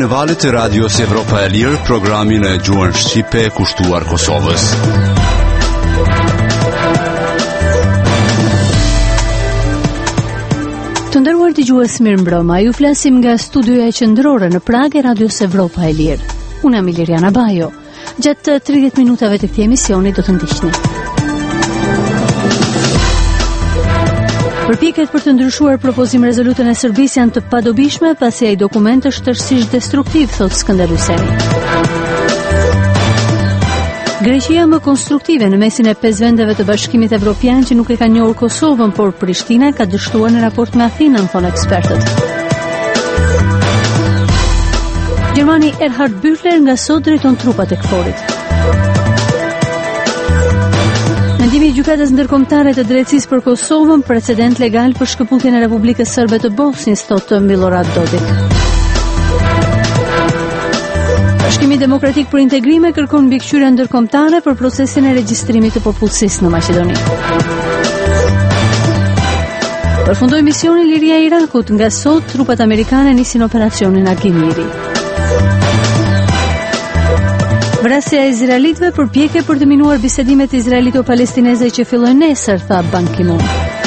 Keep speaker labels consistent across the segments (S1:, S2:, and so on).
S1: në valët e Radios Evropa e Lirë, programin e gjuhën shqipe kushtuar Kosovës.
S2: Të nderuar dëgjues, mirëmbrëma. Ju flasim nga studioja qendrore në Prag e Radios Evropa e Lirë. Unë jam Iliriana Bajo. Gjatë 30 minutave të këtij emisioni do të ndiqni. Përpjekjet për të ndryshuar propozim rezolutën e Serbisë janë të padobishme, pasi ai dokument është tërësisht destruktiv, thot Skënder Hyseni. Greqia më konstruktive në mesin e 5 vendeve të Bashkimit Evropian që nuk e ka njohur Kosovën, por Prishtina ka dështuar në raport me Athinën, thonë ekspertët. Gjermani Erhard Büchler nga sot drejton trupat e KFOR-it. Mendimi i gjykatës ndërkombëtare të drejtësisë për Kosovën, precedent legal për shkëputjen e Republikës Serbe të Bosnjës, thotë Milorad Dodik. Bashkimi Demokratik për Integrime kërkon mbikëqyrje ndërkombëtare për procesin e regjistrimit të popullsisë në Maqedoni. Përfundoi misioni Liria e Irakut, nga sot trupat amerikane nisin operacionin Argimiri. Vrasja e izraelitëve përpjekje për të minuar bisedimet izraelito-palestineze që fillojnë nesër, tha Ban Ki-moon.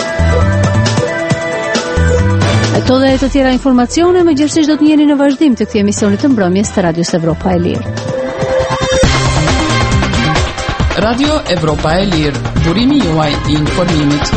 S2: Ato dhe të tjera informacione më gjithsesi do të jeni në vazhdim të këtij emisioni të mbrëmjes të Radios Evropa e Lirë.
S3: Radio Evropa e Lirë, burimi juaj i informimit.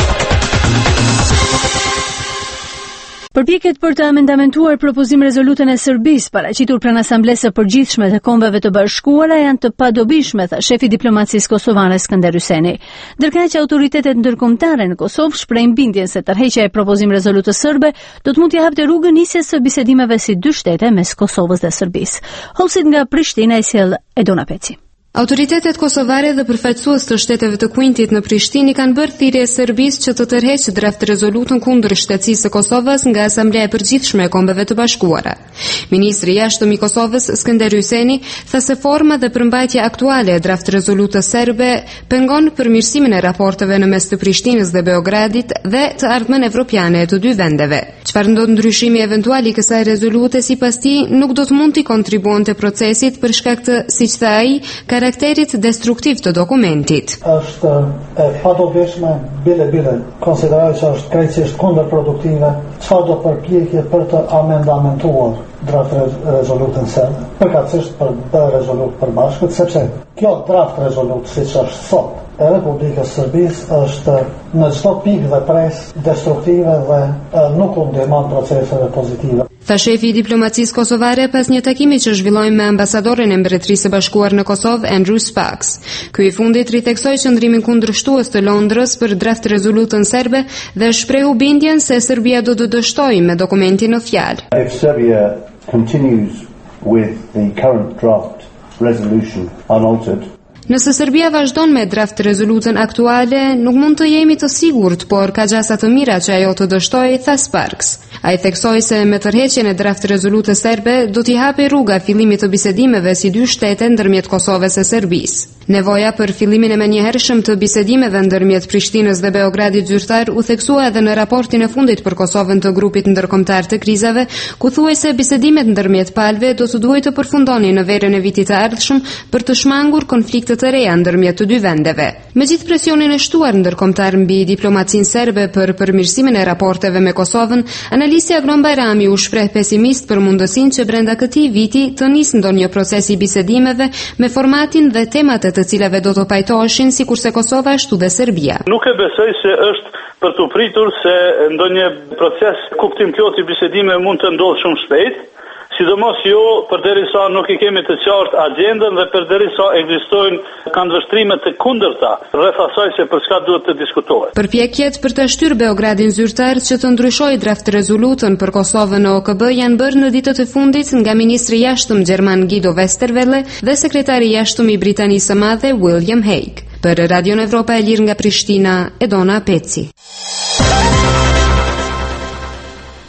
S2: Përpjekjet për të amendamentuar propozim rezolutën e Serbisë paraqitur pranë Asamblesë së Përgjithshme të Kombeve të Bashkuara janë të padobishme, tha shefi diplomacisë kosovane Skënder Hyseni. Ndërkaq që autoritetet ndërkombëtare në Kosovë shprehin bindjen se tërheqja e propozim rezolutës serbe do të mund t'i hapte rrugën nisjes së bisedimeve si dy shtete mes Kosovës dhe Serbisë. Hollësit nga Prishtina i sjell Edona Peci.
S4: Autoritetet kosovare dhe përfaqësues të shteteve të Kuintit në Prishtinë kanë bërë thirrje Serbisë që të tërheqë draft rezolutën kundër shtetësisë së Kosovës nga Asamblea e Përgjithshme e Kombeve të Bashkuara. Ministri i jashtëm i Kosovës Skënder Hyseni tha se forma dhe përmbajtja aktuale e draft rezolutës serbe pengon përmirësimin e raporteve në mes të Prishtinës dhe Beogradit dhe të ardhmen evropiane të dy vendeve. Çfarë ndodh ndryshimi eventual i kësaj rezolute sipas tij nuk do të mund të kontribuonte procesit për shkak të, siç tha ai, karakterit destruktiv të dokumentit.
S5: Është e padobishme, bile, konsideroj që është krejtësisht kundërproduktive, çfarë do përpjekje për të amendamentuar draft rezolutën serbe, përkatësisht për bërë rezolutë përbashkët, sepse kjo draft rezolutë, siç është sot, e Republikës Serbisë është në çdo pikë dhe pres destruktive dhe nuk u ndihmon proceseve pozitive.
S4: Tha shefi i diplomacisë kosovare pas një takimi që zhvilloi me ambasadorin e Mbretërisë së Bashkuar në Kosovë, Andrew Sparks. Ky i fundit riteksoi qëndrimin kundërshtues të Londrës për draft rezolutën serbe dhe shprehu bindjen se Serbia do të dështojë me dokumentin në fjalë.
S6: If Serbia continues with the current draft resolution unaltered,
S4: nëse Serbia vazhdon me draft rezolutën aktuale, nuk mund të jemi të sigurt, por ka gjasa të mira që ajo të dështojë, tha Sparks. Ai theksoi se me tërheqjen e draft rezolutës serbe do t'i hapë rruga fillimit të bisedimeve si dy shtete ndërmjet Kosovës e Serbisë. Nevoja për fillimin e menjëhershëm të bisedimeve ndërmjet Prishtinës dhe Beogradit zyrtar u theksua edhe në raportin e fundit për Kosovën të grupit ndërkombëtar të krizave, ku thuhej se bisedimet ndërmjet palëve do të duhej të përfundonin në verën e vitit të ardhshëm për të shmangur konflikte të reja ndërmjet të dy vendeve. Megjithë presionin e shtuar ndërkombëtar mbi diplomacinë serbe për përmirësimin e raporteve me Kosovën, analisja Agron Bajrami u shpreh pesimist për mundësinë që brenda këtij viti të nisë ndonjë proces i bisedimeve me formatin dhe temat të cilave do të pajtoheshin sikurse Kosova ashtu dhe Serbia.
S7: Nuk e besoj se është për të pritur se ndonjë proces kuptim plot i bisedimeve mund të ndodhë shumë shpejt. Sidomos jo përderisa nuk i kemi të qartë agjendën dhe përderisa ekzistojnë këndvështrime të kundërta rreth asaj se për çka duhet të diskutohet.
S4: Përpjekjet për të shtyrë Beogradin zyrtar që të ndryshojë draft rezolutën për Kosovën në OKB janë bërë në ditët e fundit nga ministri i jashtëm gjerman Guido Westerwelle dhe sekretari i jashtëm i Britanisë së Madhe William Hague. Për Radio Evropa e Lirë nga Prishtina, Edona Peci.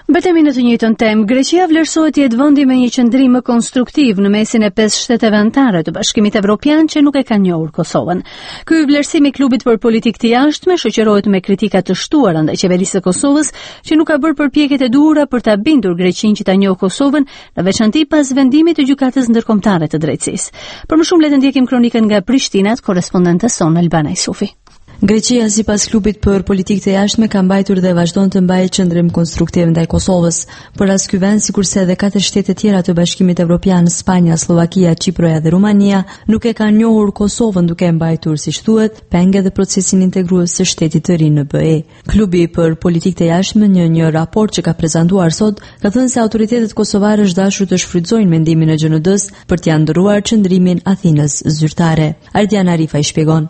S2: Mbetemi në të njëjtën temë, Greqia vlerësohet të jetë vendi me një qëndrim më konstruktiv në mesin e 5 shteteve anëtare të Bashkimit Evropian që nuk e kanë njohur Kosovën. Ky vlerësim i klubit për politikë të jashtme shoqërohet me kritika të shtuara ndaj qeverisë së Kosovës, që nuk ka bërë përpjekjet e duhura për ta bindur Greqinë që ta njohë Kosovën, në veçanti pas vendimit të gjykatës ndërkombëtare të drejtësisë. Për më shumë le të ndjekim kronikën nga Prishtina të korrespondentes son Albana Isufi.
S8: Greqia sipas klubit për politikë të jashtme ka mbajtur dhe vazhdon të mbajë qendrim konstruktiv ndaj Kosovës. Por as ky vend, sikurse edhe 4 shtete tjera të Bashkimit Evropian, Spanja, Slovakia, Çiproja dhe Rumania, nuk e kanë njohur Kosovën duke mbajtur, siç thuhet, penge dhe procesin integrues së shtetit të ri në BE. Klubi për politikë të jashtme në një raport që ka prezantuar sot ka thënë se autoritetet kosovare është dashur të shfrytëzojnë mendimin e GND-s për t'ia ndërruar qëndrimin Athinës zyrtare. Ardian Arifa i shpjegon.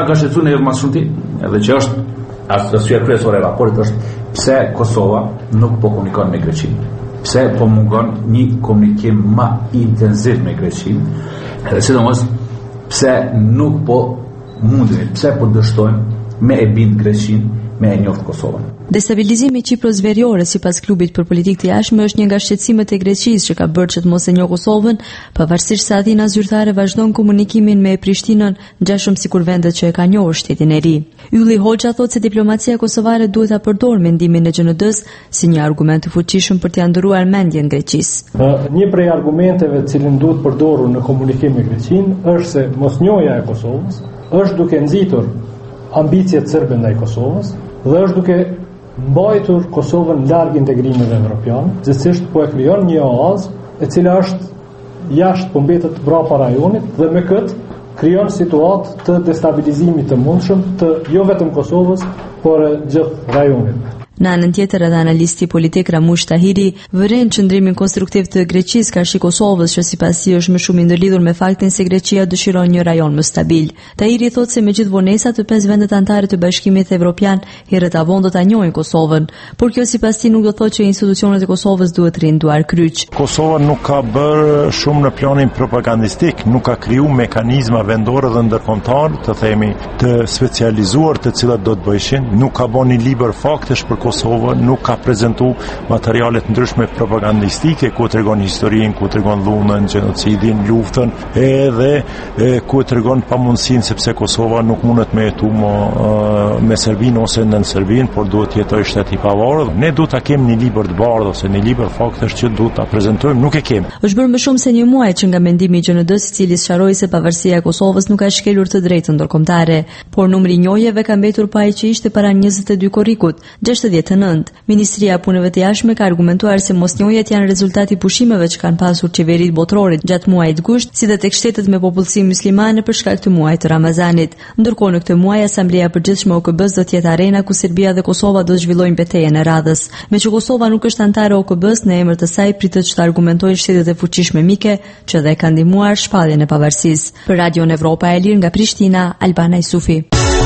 S9: Edhe që është arsyeja kryesore e raportit është pse Kosova nuk po komunikon me Greqinë, pse po mungon një komunikim më intensiv me Greqinë, edhe sidomos pse nuk po mundemi, pse po dështojmë me e bind Greqinë me e njoftë Kosovën.
S8: Destabilizimi i Çipros veriore sipas klubit për politikë të jashtme është një nga shqetësimet e Greqisë që ka bërë që të mos e njohë Kosovën, pavarësisht se Athina zyrtare vazhdon komunikimin me Prishtinën, ngjashëm sikur vendet që e kanë njohur shtetin e ri. Ylli Hoxha thotë se diplomacia kosovare duhet ta përdorë mendimin e GND-s si një argument të fuqishëm për t'ia ndëruar mendjen Greqisë.
S10: Një prej argumenteve të cilin duhet përdorur në komunikim me Greqinë është se mosnjohja e Kosovës është duke nxitur ambicjet serbe ndaj Kosovës dhe është duke mbajtur Kosovën larg integrimit evropian, gjithsesi po e krijon një oazë e cila është jashtë, po mbetet brapa rajonit dhe me këtë krijon situatë të destabilizimit të mundshëm të jo vetëm Kosovës, por gjithë rajonit.
S8: Në anën tjetër, edhe analisti politik Ramush Tahiri vëren qëndrimin konstruktiv të Greqisë karshi Kosovës, që sipas tij është më shumë i ndërlidhur me faktin se Greqia dëshiron një rajon më stabil. Tahiri thotë se me gjithë vonesat të 5 vendet anëtare të Bashkimit Evropian herët avon do ta njohin Kosovën, por kjo sipas tij nuk do thotë që institucionet e Kosovës duhet rrinë duar kryq.
S11: Kosova nuk ka bërë shumë në planin propagandistik, nuk ka kriju mekanizma vendore dhe ndërkombëtar, të themi, të specializuar të cilat do të bëjshin, nuk ka bën një libër faktesh për Kosova, nuk ka prezantu materiale të ndryshme propagandistike ku tregon historinë, ku tregon dhunën, genocidin, luftën, edhe ku tregon pamundësinë sepse Kosova nuk mundet me jetu me Serbinë ose nën Serbinë, por duhet të jetojë shtet i pavarur. Ne duhet ta kemi një libër të bardhë ose një libër faktesh që duhet ta prezantojmë, nuk e kemi.
S8: Është bërë më shumë se një muaj që nga mendimi i GND-s, i cili sqaroi se pavarësia e Kosovës nuk ka shkelur të drejtën ndërkombëtare, por numri i njohjeve ka mbetur pa ai që ishte para 22 korrikut, 69. Ministria e Punëve të Jashtme ka argumentuar se mosnjohjet janë rezultati i pushimeve që kanë pasur qeveritë botërore gjatë muajit gusht, si dhe tek shtetet me popullsi muslimane për shkak të muajit të Ramazanit. Ndërkohë në këtë muaj Asambleja e Përgjithshme e OKB-s do të jetë arena ku Serbia dhe Kosova do të zhvillojnë betejën e radhës. Meqë Kosova nuk është anëtare e OKB-s, në emër të saj pritet që të argumentojë shtetet e fuqishme mike që dhe kanë ndihmuar shpalljen e pavarësisë. Për Radion Evropa e Lirë nga Prishtina, Albana Isufi.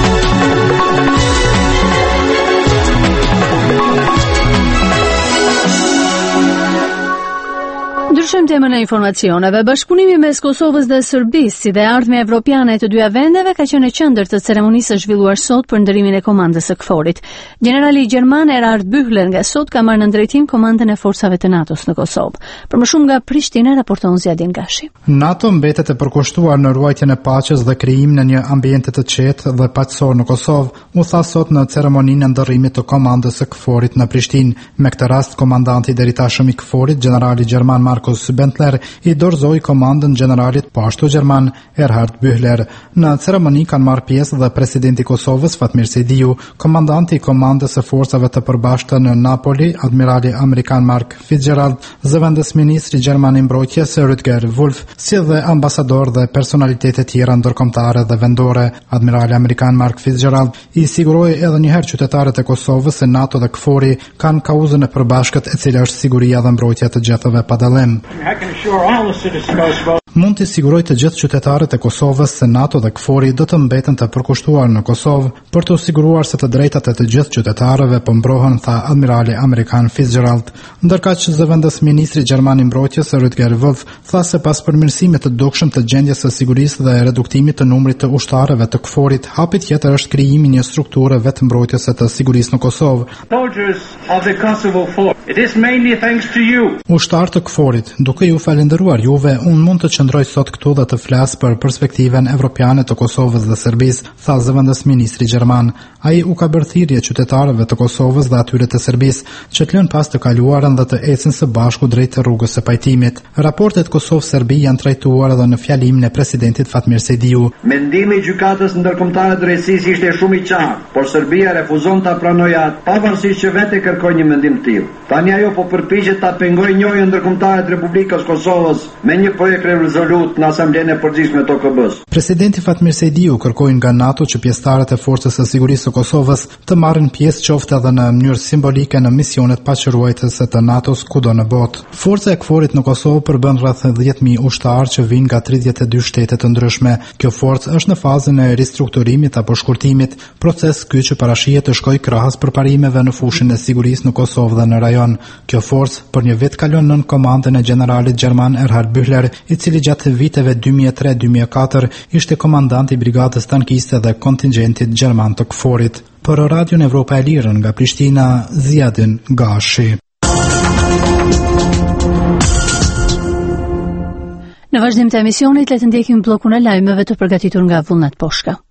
S2: Ndryshojmë temën e informacioneve. Bashkëpunimi mes Kosovës dhe Serbisë, si dhe ardhmja evropiane e të dyja vendeve, ka qenë në qendër të ceremonisë së zhvilluar sot për ndërimin e komandës së KFOR-it. Generali gjerman Erhard Bühler nga sot ka marrë në drejtim komandën e forcave të NATO-s në Kosovë. Për më shumë nga Prishtina raporton Zjadin Gashi.
S12: NATO mbetet e përkushtuar në ruajtjen e paqes dhe krijimin e një ambienti të qetë dhe paqësor në Kosovë, u tha sot në ceremoninë e ndërrimit të komandës së KFOR-it në Prishtinë. Me këtë rast, komandanti deri tashëm i KFOR-it, generali gjerman Markus Bentler, i dorëzoi komandën generalit pashtu gjerman Erhard Bühler. Në ceremoni kanë marrë pjesë dhe presidenti i Kosovës Fatmir Sejdiu, komandanti i komandës së forcave të përbashkëta në Napoli, admirali amerikan Mark Fitzgerald, zëvendës ministri gjerman i mbrojtjes Rutger Wolf, si dhe ambasador dhe personalitete tjera ndërkombëtare dhe vendore. Admirali amerikan Mark Fitzgerald i siguroi edhe një herë qytetarët e Kosovës se NATO dhe KFOR-i kanë kauzën e përbashkët, e cila është siguria dhe mbrojtja të gjethëve pa dallim. Time. Mund t'i siguroj të gjithë qytetarët e Kosovës se NATO dhe KFOR-i do të mbeten të përkushtuar në Kosovë për të siguruar se të drejtat e të gjithë qytetarëve po mbrohen, tha admirali amerikan Fitzgerald. Ndërkaq zëvendës ministri gjerman i mbrojtjes Rutger Wolf tha se pas përmirësimit të dukshëm të gjendjes së sigurisë dhe reduktimit të numrit të ushtarëve të KFOR-it, hapi tjetër është krijimi një strukture vetë mbrojtjese të sigurisë në Kosovë. Ushtarë të KFOR-it, duke ju falendëruar juve, unë mund të qëndroj sot këtu dhe të flas për perspektiven evropiane të Kosovës dhe Serbisë, tha zëvendës ministri gjerman. Ai u ka bërë thirrje qytetarëve të Kosovës dhe atyre të Serbisë që të lënë pas të kaluarën dhe të ecin së bashku drejt rrugës së pajtimit. Raportet Kosovë-Serbi janë trajtuar edhe në fjalimin e presidentit Fatmir Sejdiu.
S13: Mendimi i gjykatës ndërkombëtare të drejtësisë ishte shumë i qartë, por Serbia refuzon ta pranojë atë, pavarësisht që vetë kërkoi një mendim të tillë. Tani ajo po përpiqet ta pengojë njëjën ndërkombëtare të Republikës Kosovës me një projekt rezolut në Asamblenë e Përgjithshme të OKB-s.
S12: Presidenti Fatmir Sejdiu kërkoi nga NATO që pjesëtarët e Forcës së Sigurisë së Kosovës të marrin pjesë qoftë edhe në mënyrë simbolike në misionet paqëruajtëse të NATO-s kudo në botë. Forca e KFOR-it në Kosovë përbën rreth 10.000 ushtarë që vijnë nga 32 shtete të ndryshme. Kjo forcë është në fazën e ristrukturimit apo shkurtimit, proces ky që parashihet të shkojë krahas përparimeve në fushën e sigurisë në Kosovë dhe në rajon. Kjo forcë për një vit kalon nën komandën e generalit gjerman Erhard Bühler, i cili gjatë viteve 2003-2004 ishte komandant i brigadës tankiste dhe kontingjentit gjerman të KFOR-it. Për Radion Evropa e Lirë nga Prishtina, Ziadin Gashi.
S2: Në vazhdim të emisionit, le të ndjekim bllokun e lajmeve të përgatitur nga Vullnet Poshka.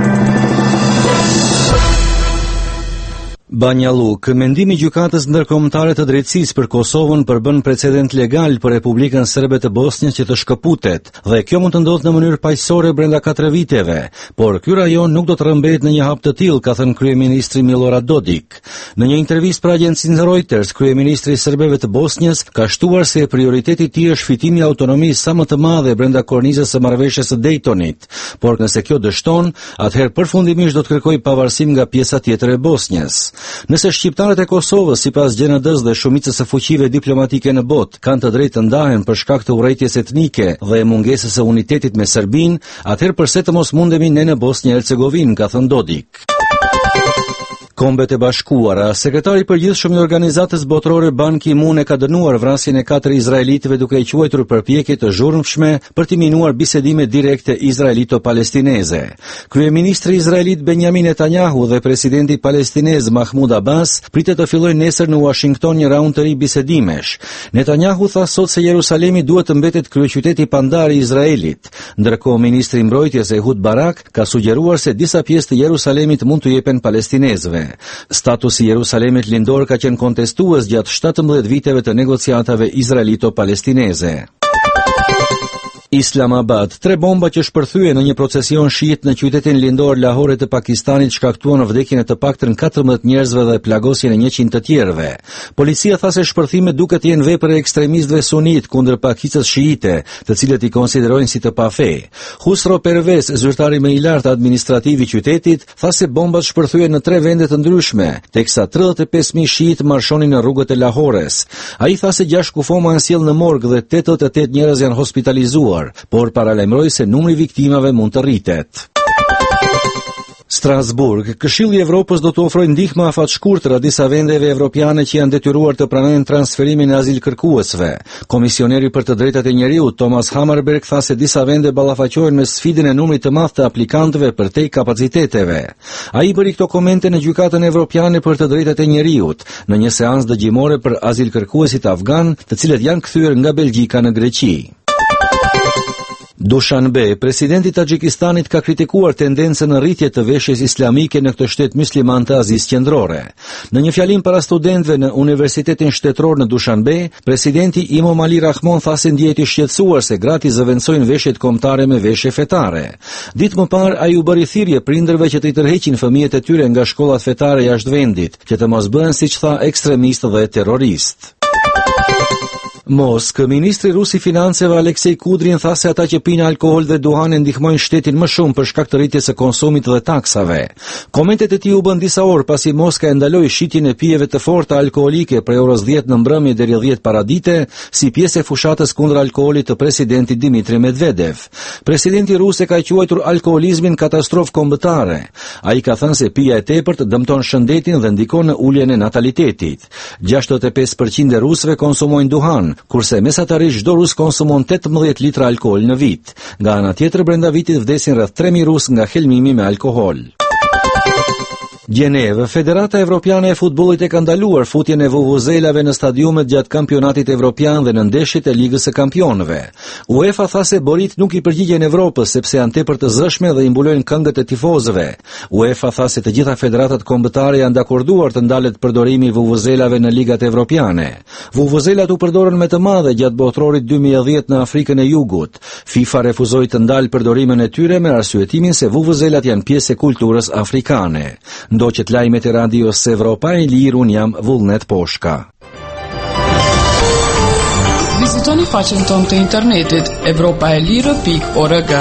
S14: Banja Luka, mendimi i gjykatës ndërkombëtare të drejtësisë për Kosovën përbën precedent legal për Republikën Serbe të Bosnjës që të shkëputet, dhe kjo mund të ndodhë në mënyrë paqësore brenda 4 viteve, por ky rajon nuk do të rrëmbet në një hap të tillë, ka thënë kryeministri Milorad Dodik. Në një intervistë për agjencinë Reuters, kryeministri i serbëve të Bosnjës ka shtuar se prioriteti i tij është fitimi i autonomisë sa më të madhe brenda kornizës së marrëveshjes së Daytonit, por nëse kjo dështon, atëherë përfundimisht do të kërkojë pavarësim nga pjesa tjetër e Bosnjës. Nëse shqiptarët e Kosovës, sipas GND-s dhe shumicës së fuqive diplomatike në botë, kanë të drejtë të ndahen për shkak të urrëties etnike dhe mungesës së unitetit me Serbinë, atëherë pse të mos mundemi ne në Bosnjë e Hercegovinë, ka thënë Dodik. Kombet e Bashkuara, sekretari i përgjithshëm i organizatës botërore Ban Ki-moon ka dënuar vrasjen e 4 izraelitëve duke i quajtur përpjekje të zhurmshme për të minuar bisedime direkte izraelito-palestineze. Kryeministri izraelit Benjamin Netanyahu dhe presidenti palestinez Mahmoud Abbas pritet të fillojnë nesër në Washington një raund të ri bisedimesh. Netanyahu tha sot se Jerusalemi duhet të mbetet kryeqyteti pandar i Izraelit, ndërkohë ministri i mbrojtjes Ehud Barak ka sugjeruar se disa pjesë të Jerusalemit mund të jepen palestinezëve. Statusi i Jerusalemit lindor ka qenë kontestues gjatë 17 viteve të negociatave izraelito-palestineze. Islamabad, 3 bomba që shpërthye në një procesion shit në qytetin lindor Lahore të Pakistanit shkaktuan vdekjen e të paktën 14 njerëzve dhe plagosjen e 100 të tjerëve. Policia tha se shpërthimet duket të jenë vepër e ekstremistëve sunit kundër pakicës shiite, të cilët i konsiderojnë si të pafe. Husro Pervez, zyrtari më i lartë administrativ i qytetit, tha se bombat shpërthyen në 3 vende të ndryshme, teksa 35.000 shiit marshonin në rrugët e Lahores. Ai tha se 6 kufoma janë sjellë në morg dhe 88 njerëz janë hospitalizuar, por paralajmëroi se numri i viktimave mund të rritet. Strasburg, Këshilli i Evropës do të ofrojë ndihmë afatshkurtër disa vendeve evropiane që janë detyruar të pranojnë transferimin e azilkërkuesve. Komisioneri për të drejtat e njerëzit Thomas Hammarberg tha se disa vende ballafaqohen me sfidën e numrit të madh të aplikantëve përtej kapaciteteve. Ai bëri këto komente në Gjykatën Evropiane për të drejtat e njerëzit në një seancë dëgjimore për azilkërkuesit afgan, të cilët janë kthyer nga Belgjika në Greqi. Dushanbe, presidenti i Taxhikistanit ka kritikuar tendencën në rritje të veshjes islamike në këtë shtet musliman të Azisë Qendrore. Në një fjalim para studentëve në Universitetin Shtetëror në Dushanbe, presidenti Imam Ali Rahmon tha se ndihet i shqetësuar se gratë zëvendësojnë veshjet kombëtare me veshje fetare. Ditë më parë ai u bëri thirrje prindërve që të i tërheqin fëmijët e tyre nga shkollat fetare jashtë vendit, që të mos bëhen siç tha ekstremistë dhe terroristë. Moskë, ministri rus i financeve Aleksej Kudrin tha se ata që pinë alkool dhe duhan e ndihmojnë shtetin më shumë për shkak të rritjes së konsumit dhe taksave. Komentet e tij u bën disa orë pasi Moska e ndaloi shitjen e pijeve të forta alkoolike prej orës 10 në mbrëmje deri 10 paradite si pjesë e fushatës kundër alkoolit të presidentit Dmitri Medvedev. Presidenti rus e ka quajtur alkoolizmin katastrofë kombëtare. Ai ka thënë se pija e tepërt dëmton shëndetin dhe ndikon në uljen e natalitetit. 65% e rusëve konsumojnë duhan, kurse mesatarisht çdo rus konsumon 18 litra alkool në vit. Nga ana tjetër, brenda vitit vdesin rreth 3000 rus nga helmimi me alkool. Gjenevë, Federata Evropiane e Futbollit e ka ndaluar futjen e vuvuzelave në stadiumet gjatë kampionatit evropian dhe në ndeshjet e Ligës së Kampionëve. UEFA tha se borit nuk i përgjigjen Evropës sepse janë tepër të zëshme dhe i mbulojnë këngët e tifozëve. UEFA tha se të gjitha federatat kombëtare janë dakorduar të ndalet përdorimi i vuvuzelave në ligat evropiane. Vuvuzelat u përdorën me të madhe gjatë botrorit 2010 në Afrikën e Jugut. FIFA refuzoi të ndalë përdorimin e tyre me arsyetimin se vuvuzelat janë pjesë e kulturës afrikane. Ndoqet lajmet e radios Evropa e Lirë, unë jam Vullnet Poshka.
S3: Vizitoni faqen tonë të internetit evropaelire.org.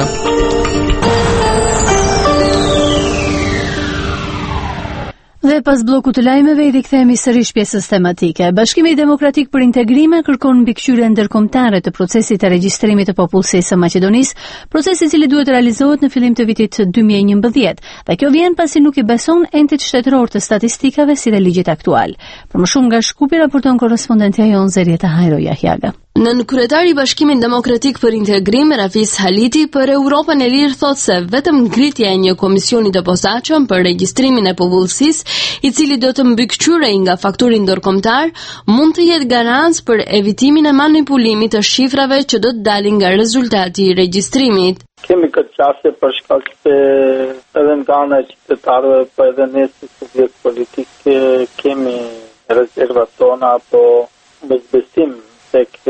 S2: Dhe pas bllokut të lajmeve i rikthehemi sërish pjesës tematike. Bashkimi Demokratik për Integrime kërkon mbikëqyrje ndërkombëtare të procesit të regjistrimit të popullsisë së Maqedonisë, proces i cili duhet realizohet në fillim të vitit 2011. Dhe kjo vjen pasi nuk i beson entit shtetëror të statistikave si dhe ligjit aktual. Për më shumë nga Shkupi raporton korrespondentja jon Zerieta Hajro Jahjaga.
S15: Nën kryetari i Bashkimit Demokratik për Integrim, Rafis Haliti, për Europën e Lirë thotë se vetëm ngritja e një komisioni të posaçëm për regjistrimin e popullsisë, i cili do të mbikëqyrej nga fakturi ndërkombëtar, mund të jetë garancë për evitimin e manipulimit të shifrave që do të dalin nga rezultati i regjistrimit.
S16: Kemi këtë qasje për shkak se edhe nga ana e qytetarëve, po edhe ne si subjekt politik kemi rezervat tona apo bezbesim tek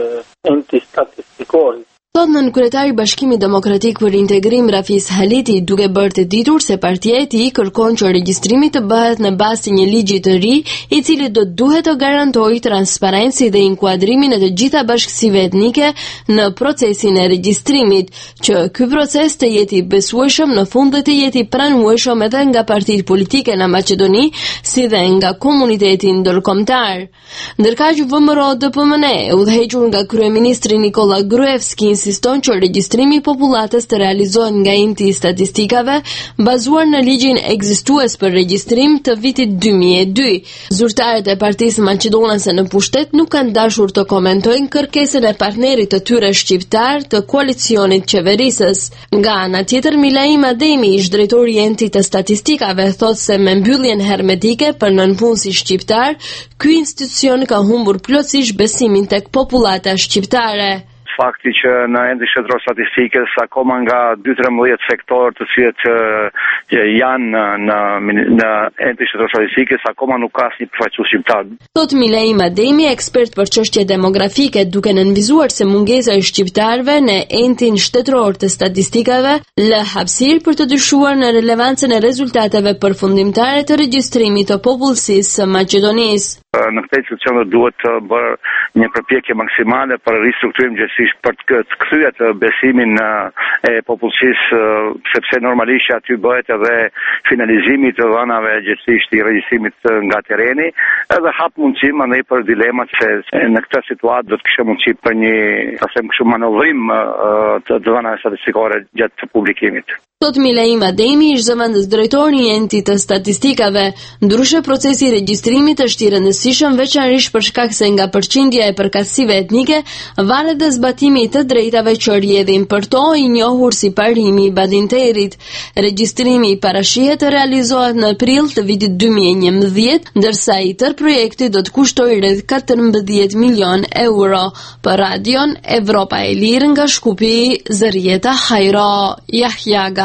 S16: enti statistikor.
S15: Thot nën kryetari i Bashkimit Demokratik për Integrim Rafis Haliti, duke bërë të ditur se partia e tij kërkon që regjistrimi të bëhet në bazë të një ligji të ri, i cili do duhet të garantojë transparencë dhe inkuadrimin e të gjitha bashkësive etnike në procesin e regjistrimit, që ky proces të jetë i besueshëm në fund dhe të jetë i pranueshëm edhe nga partitë politike në Maqedoni, si dhe nga komuniteti ndërkombëtar. Ndërkaq VMRO DPMN, udhëhequr nga kryeministri Nikola Gruevski, insiston që regjistrimi i popullatës të realizohet nga enti i statistikave bazuar në ligjin ekzistues për regjistrim të vitit 2002. Zyrtarët e Partisë Maqedonase në pushtet nuk kanë dashur të komentojnë kërkesën e partnerit të tyre shqiptar të koalicionit qeverisës. Nga ana tjetër, Milaim Ademi, ish drejtori i entit të statistikave, thotë se me mbylljen hermetike për nënpunësi shqiptar, ky institucion ka humbur plotësisht besimin tek popullata shqiptare.
S17: Fakti që në endi shtetëror statistikës akoma nga 2-13 sektorë të cilët janë në endi shtetëror statistikës akoma nuk ka asnjë përfaqësues shqiptar.
S15: Thot Milaim Ademi, ekspert për çështje demografike, duke nënvizuar se mungesa e shqiptarëve në endin shtetëror të statistikave lë hapësirë për të dyshuar në relevancën e rezultateve përfundimtare të regjistrimit të popullsisë së Maqedonisë.
S17: Në këtë institucion duhet të bërë një përpjekje maksimale për ristrukturim gjithësisht për të kthyer të besimin e popullsisë, sepse normalisht aty bëhet edhe finalizimi të dhënave gjithësisht i regjistrimit nga terreni, edhe hap mundësi mandej për dilemat se në këtë situatë do të kishte mundësi për një, thasem kështu, manovrim të dhënave statistikore gjatë publikimit.
S15: Thot Milaim Ademi, ish zëvendës drejtor i entit të statistikave, ndryshe procesi i regjistrimit është i rëndësishëm veçanërisht për shkak se nga përqindja e përkatësive etnike varet dhe zbatimi i të drejtave që rrjedhin për to, i njohur si parimi i badinterit. Regjistrimi parashihet të realizohet në prill të vitit 2011, ndërsa i tërë projekti do të kushtojë rreth 14 milion euro. Për radion Evropa e Lirë nga Shkupi, Zerieta Hajro Jahjaga.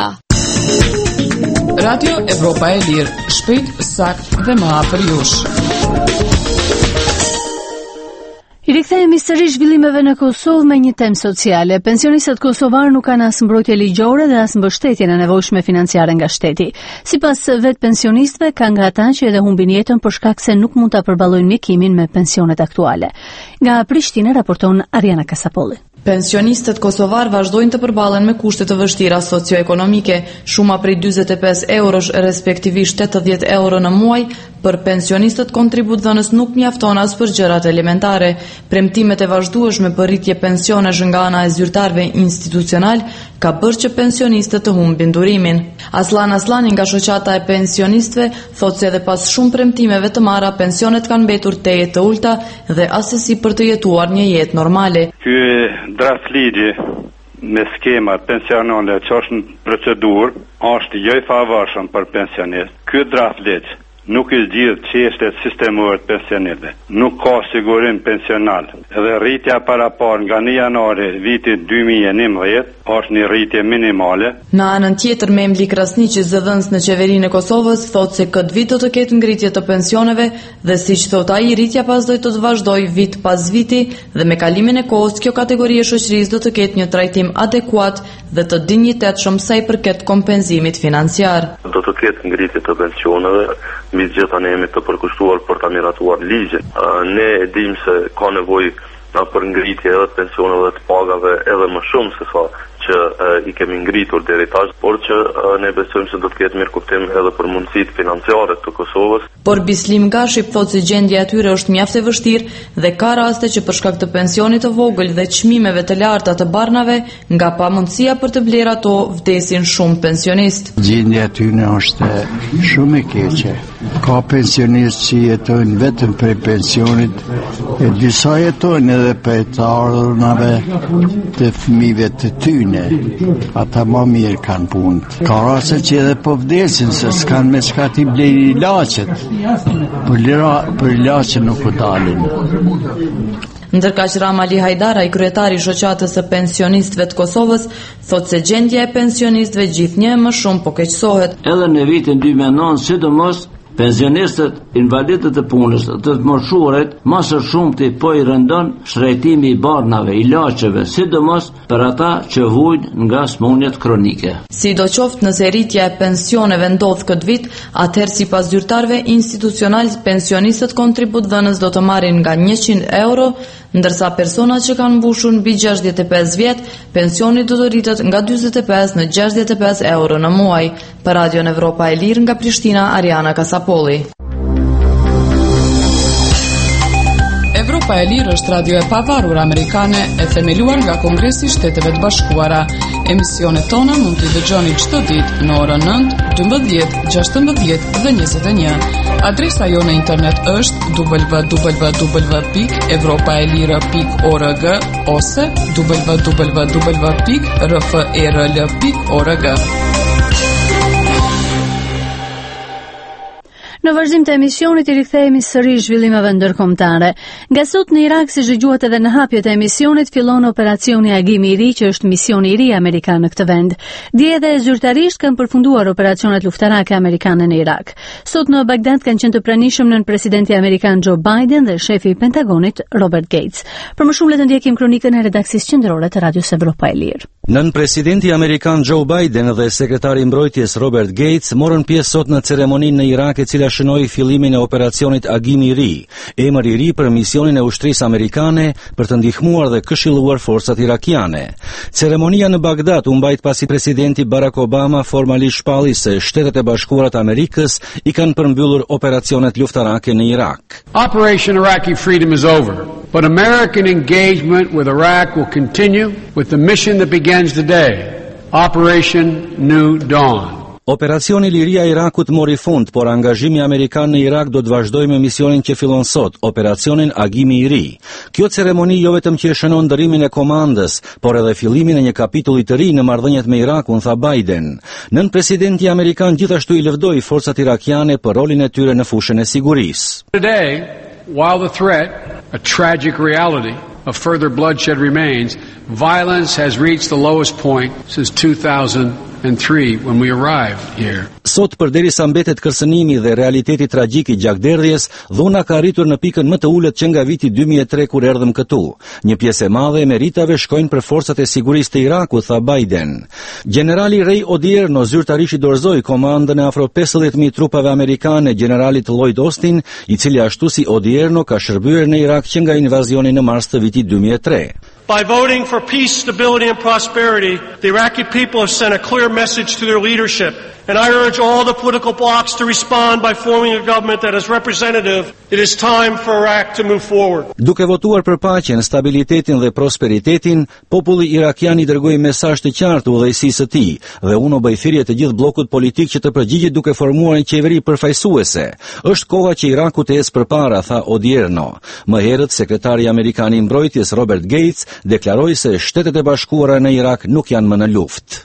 S3: Radio Evropa e Lirë, shpejt, sakt dhe më afër jush.
S2: I rikthehemi sërish zhvillimeve në Kosovë me një temë sociale. Pensionistët kosovar nuk kanë as mbrojtje ligjore dhe as mbështetjen e nevojshme financiare nga shteti. Sipas vetë pensionistëve, ka nga ata që edhe humbin jetën për shkak se nuk mund ta përballojnë mjekimin me pensionet aktuale. Nga Prishtinë raporton Ariana Kasapolli.
S18: Pensionistët kosovar vazhdojnë të përballen me kushte të vështira socioekonomike, shuma prej 45 eurosh respektivisht 80 euro në muaj, për pensionistët kontributdhënës nuk mjafton as për gjërat elementare. Premtimet e vazhdueshme për rritje pensionesh nga ana e zyrtarëve institucional ka bërë që pensionistët të humbin durimin. Aslan Aslani nga shoqata e pensionistëve thotë se edhe pas shumë premtimeve të marra, pensionet kanë mbetur teje të ulta dhe asesi për të jetuar një jetë normale.
S19: Draft ligji me skema pensionale që është në procedur është jo i favorshëm për pensionist. Ky draft ligj nuk i zgjidh çështjet sistemore të pensionistëve. Nuk ka sigurim pensional. Edhe rritja parapar nga 1 janari vitit 2011 është një rritje minimale.
S18: Në anën tjetër, Memli Krasniqi, zëdhënës në qeverinë e Kosovës, thotë se këtë vit do të ketë ngritje të pensioneve dhe siç thot ai, rritja pas do të vazhdojë vit pas viti dhe me kalimin e kohës kjo kategori e shoqërisë do të ketë një trajtim adekuat dhe të dinjitetshëm sa i përket kompenzimit financiar.
S20: Do të ketë ngritje të pensioneve, mbi gjitha ne jemi të përkushtuar për ta miratuar ligjin. Ne e dim se ka nevojë për ngritje edhe të pensioneve të pagave edhe më shumë se sa që i kemi ngritur deri tash, por që ne besojmë se do të ketë mirë kuptim edhe për mundësitë financiare të Kosovës.
S18: Por Bislim Gashi thotë se gjendja e tyre është mjaft e vështirë dhe ka raste që për shkak të pensionit të vogël dhe çmimeve të larta të barnave, nga pamundësia për të bler ato, vdesin shumë pensionistë.
S21: Gjendja e tyre është shumë e keqe. Ka pensionistë që jetojnë vetëm prej pensionit, e disa jetojnë edhe prej të ardhurnave të fëmijëve të tyre. Ata më mirë kanë punë. Ka raste që edhe po vdesin se s'kan me çka t'i blejnë ilaçet. Për ilaçe nuk u dalin.
S18: Ndërkaq Ramali Hajdara, i kryetari i shoqatës së pensionistëve të Kosovës, thotë se gjendja e pensionistëve gjithnjë më shumë po keqësohet.
S22: Edhe në vitin 2009, sidomos pensionistët, invalidët e punës, të moshuarit, më së shumti po i rëndon shtrejtimi i barnave, ilaçeve, sidomos për ata që vujnë nga smundjet kronike.
S18: Sidoqoftë, nëse rritja e pensioneve ndodh këtë vit, atëherë sipas zyrtarëve institucional, pensionistët kontributdhënës do të marrin nga 100 euro, ndërsa personat që kanë mbushur mbi 65 vjet, pensioni do të rritet nga 45 në 65 euro në muaj. Për Radion Evropa e Lirë nga Prishtina, Ariana Kasapolli.
S3: Evropa e Lirë është radio e pavarur amerikane e themeluar nga Kongresi i Shteteve të Bashkuara. Emisionet tona mund t'i dëgjoni çdo ditë në orën 9, 12, 16 dhe 21. Adresa jo në internet është www.evropaelira.org ose www.rferl.org.
S2: Në vazhdim të emisionit i rikthehemi sërish zhvillimeve ndërkombëtare. Nga sot në Irak, si dëgjuat edhe në hapjet e emisionit, fillon operacioni Agimi i Ri, që është misioni i ri amerikan në këtë vend. Dje edhe zyrtarisht kanë përfunduar operacionet luftarake amerikane në Irak. Sot në Bagdad kanë qenë të pranishëm nën presidenti amerikan Joe Biden dhe shefi i Pentagonit Robert Gates. Për më shumë le të ndjekim kronikën e redaksisë qendrore të Radios Evropa e Lirë.
S14: Nën presidenti amerikan Joe Biden dhe sekretari i mbrojtjes Robert Gates morën pjesë sot në ceremoninë në Irak, e cila shënoi fillimin e operacionit Agimi i Ri, emër i ri për misionin e ushtrisë amerikane për të ndihmuar dhe këshilluar forcat irakiane. Ceremonia në Bagdad u mbajt pasi presidenti Barack Obama formalisht shpalli se Shtetet e Bashkuara të Amerikës i kanë përmbyllur operacionet luftarake në Irak.
S23: Operation Iraqi Freedom is over, but American engagement with Iraq will continue with the mission that begins today, Operation New Dawn.
S14: Operacioni Liria e Irakut mori fund, por angazhimi amerikan në Irak do të vazhdojë me misionin që fillon sot, operacionin Agimi i Ri. Kjo ceremoni jo vetëm që e shënon ndërimin e komandës, por edhe fillimin e një kapitulli të ri në marrëdhëniet me Irakun, tha Biden. Nën presidenti amerikan gjithashtu i lëvdoi forcat irakiane për rolin e tyre në fushën e sigurisë.
S23: Today, while the threat, a tragic reality of further bloodshed remains, violence has reached the lowest point since 2001. 2003 when we arrived here.
S14: Sot përderisa mbetet kërcënimi dhe realiteti tragjik i gjakderdhjes, dhuna ka arritur në pikën më të ulët që nga viti 2003 kur erdhëm këtu. Një pjesë e madhe e meritave shkojnë për forcat e sigurisë të Irakut, tha Biden. Generali Ray Odierno zyrtarisht i dorëzoi komandën e afro 50.000 trupave amerikane generalit Lloyd Austin, i cili ashtu si Odierno ka shërbyer në Irak që nga invazioni në mars të vitit 2003.
S1: By voting for peace, stability, and prosperity, the Iraqi people have sent a clear message to their leadership. And I urge all the political blocs to respond by forming a government that is representative. It is time for Iraq to move forward.
S14: Duke votuar për paqen, stabilitetin dhe prosperitetin, populli irakian i dërgoi mesazh të qartë udhëheqësisë së tij dhe unë u bëj thirrje të gjithë bllokut politik që të përgjigjet duke formuar një qeveri përfaqësuese. Është koha që Iraku të ecë përpara, tha Odierno. Më herët, sekretari amerikan i mbrojtjes Robert Gates deklaroi se Shtetet e Bashkuara në Irak nuk janë më në luftë.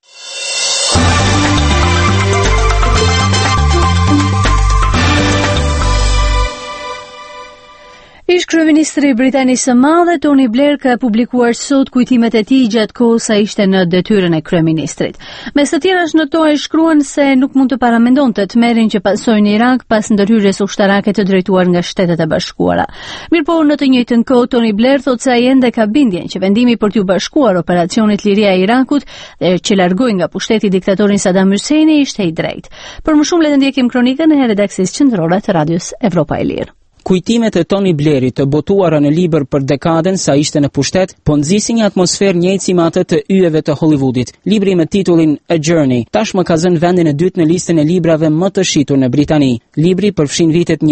S2: Ish kryeministri i Britanisë së Madhe Tony Blair ka publikuar sot kujtimet e tij gjatë kohës sa ishte në detyrën e kryeministrit. Mes të tjerash në to ai shkruan se nuk mund të paramendonte tmerrin që pasoi në Irak pas ndërhyrjes ushtarake të drejtuar nga Shtetet e Bashkuara. Mirpo në të njëjtën kohë Tony Blair thotë se ai ende ka bindjen që vendimi për t'u bashkuar operacionit Liria e Irakut dhe që largoi nga pushteti diktatorin Saddam Husseini ishte i drejtë. Për më shumë le të ndjekim kronikën e redakcisë qendrore të Radios Evropa e Lirë.
S5: Kujtimet e Tony Blairit të botuara në libër për dekadën sa ishte në pushtet, po nxisin një atmosferë njëjtë si me atë të yjeve të Hollywoodit. Libri me titullin A Journey tashmë ka zënë vendin e dytë në listën e librave më të shitur në Britani. Libri përfshin vitet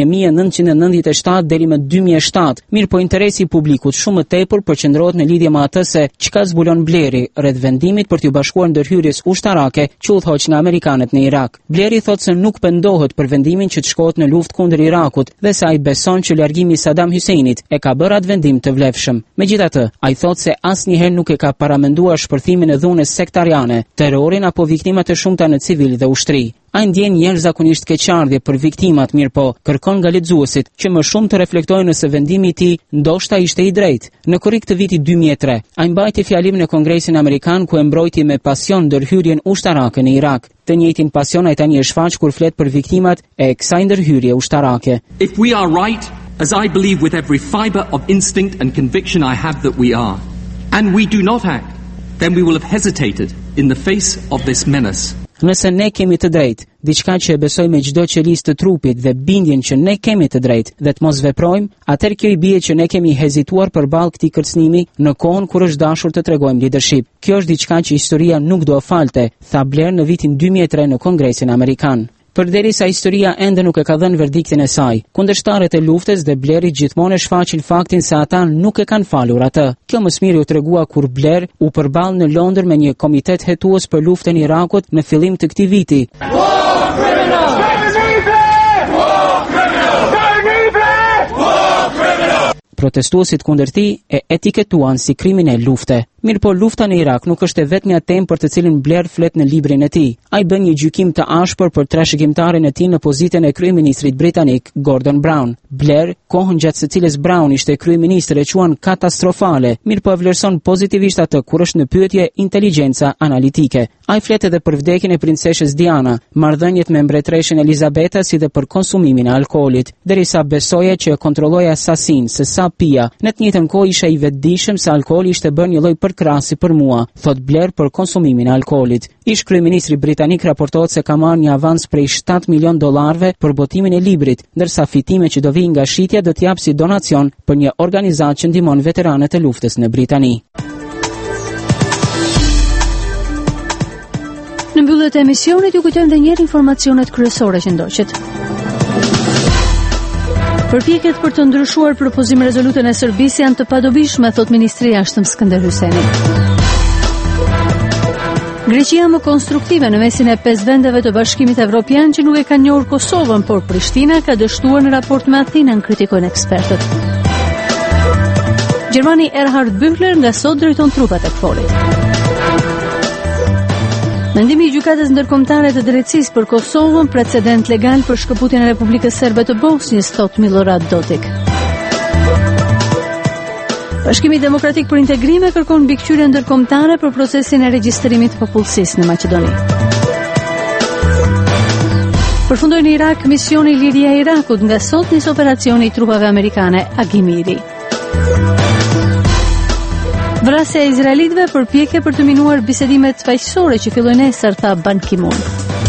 S5: 1997 deri më 2007, mirë po interesi i publikut shumë më tepër përqendrohet në lidhje me atë se çka zbulon Blairi rreth vendimit për t'u bashkuar ndërhyrjes ushtarake që u thoq nga amerikanët në Irak. Blairi thotë se nuk pendohet për vendimin që të shkohet në luftë kundër Irakut dhe se ai beson që largimi i Saddam Husseinit e ka bërë atë vendim të vlefshëm. Megjithatë, ai thotë se asnjëherë nuk e ka paramenduar shpërthimin e dhunës sektariane, terrorin apo viktimat e shumta në civil dhe ushtri. Ai ndjen jashtëzakonisht keqardhje për viktimat, mirë po kërkon nga lexuesit që më shumë të reflektojnë nëse vendimi i tij ndoshta ishte i drejtë. Në korrik të vitit 2003, ai mbajti fjalimin në Kongresin Amerikan ku e mbrojti me pasion ndërhyrjen ushtarake në Irak. Të njëjtin pasion ai tani e shfaq kur flet për viktimat e kësaj ndërhyrje ushtarake.
S6: If we are right, as I believe with every fiber of instinct and conviction I have that we are, and we do not act, then we will have hesitated in the face of this menace.
S5: Nëse ne kemi të drejtë, diçka që e besoj me çdo qelisë të trupit dhe bindjen që ne kemi të drejtë dhe të mos veprojmë, atëherë kjo i bie që ne kemi hezituar përballë këtij kërcënimi në kohën kur është dashur të tregojmë leadership. Kjo është diçka që historia nuk do falte, tha Blair në vitin 2003 në Kongresin Amerikan. Përderisa historia ende nuk e ka dhënë verdiktin e saj, kundërshtarët e luftës dhe Blairit gjithmonë e shfaqin faktin se ata nuk e kanë falur atë. Kjo më së miri u tregua kur Blair u përball në Londër me një komitet hetues për luftën e Irakut në fillim të këtij viti. Protestuesit kundër tij e etiketuan si kriminal lufte. Mirë po lufta në Irak nuk është e vetmja temë për të cilin Blair flet në librin e tij. Ai bën një gjykim të ashpër për trashëgimtarin e tij në pozitën e kryeministrit britanik Gordon Brown. Blair, kohën gjatë së cilës Brown ishte kryeministër, e quan katastrofale, mirë po e vlerëson pozitivisht atë kur është në pyetje inteligjenca analitike. Ai flet edhe për vdekjen e princeshës Diana, marrëdhëniet me mbretëreshën Elizabeta si dhe për konsumimin e alkoolit, derisa besoje që e kontrolloi asasin se sa pija. Në të njëjtën kohë isha i vetëdijshëm se alkooli ishte bërë një lloj përkrahasi për mua, thot Blair për konsumimin e alkoolit. Ish kryeministri britanik raportohet se ka marrë një avans prej $7 milion për botimin e librit, ndërsa fitimet që do vijnë nga shitja do t'jap si donacion për një organizatë që ndihmon veteranët e luftës në Britani.
S2: Në mbyllje të emisionit ju kujtojmë edhe një herë informacionet kryesore që ndoqet. Përpjekjet për të ndryshuar propozim rezolutën e Serbisë janë të padobishme, thot Ministri i Jashtëm Skënder Hysseni. Greqia më konstruktive në mesin e 5 vendeve të Bashkimit Evropian që nuk e kanë njohur Kosovën, por Prishtina ka dështuar në raport me Athinën, kritikojnë ekspertët. Gjermani Erhard Büchler nga sot drejton trupat e KFOR-it. Mendimi i gjykatës ndërkombëtare të drejtësisë për Kosovën, precedent legal për shkëputjen e Republikës Serbe të Bosnjës, thot Milorad Dodik. Bashkimi Demokratik për Integrim kërkon mbikëqyrje ndërkombëtare për procesin e regjistrimit të popullsisë në Maqedoni. Përfundoi në Irak misioni Liria e Irakut, nga sot nis operacioni i trupave amerikane Agimiri. Vrasja e izraelitëve përpjekje për të minuar bisedimet paqësore që fillojnë nesër, tha Ban Ki-moon.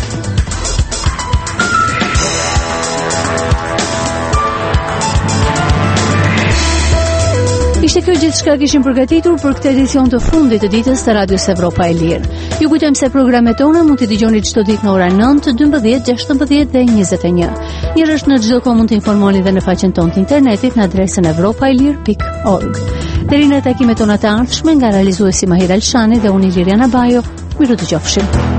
S2: Ishte kjo gjithçka kishim përgatitur për këtë edicion të fundit të ditës të Radios Evropa e Lirë. Ju kujtojmë se programet tona mund t'i dëgjoni çdo ditë në orën 9, 12, 16 dhe 21. Njërësht në çdo kohë mund të informoni dhe në faqen tonë të internetit në adresën evropailir.org. Deri në takimet tona të ardhshme, nga realizuesi Mahir Alshani dhe unë Liriana Bajo, miru të qofshim.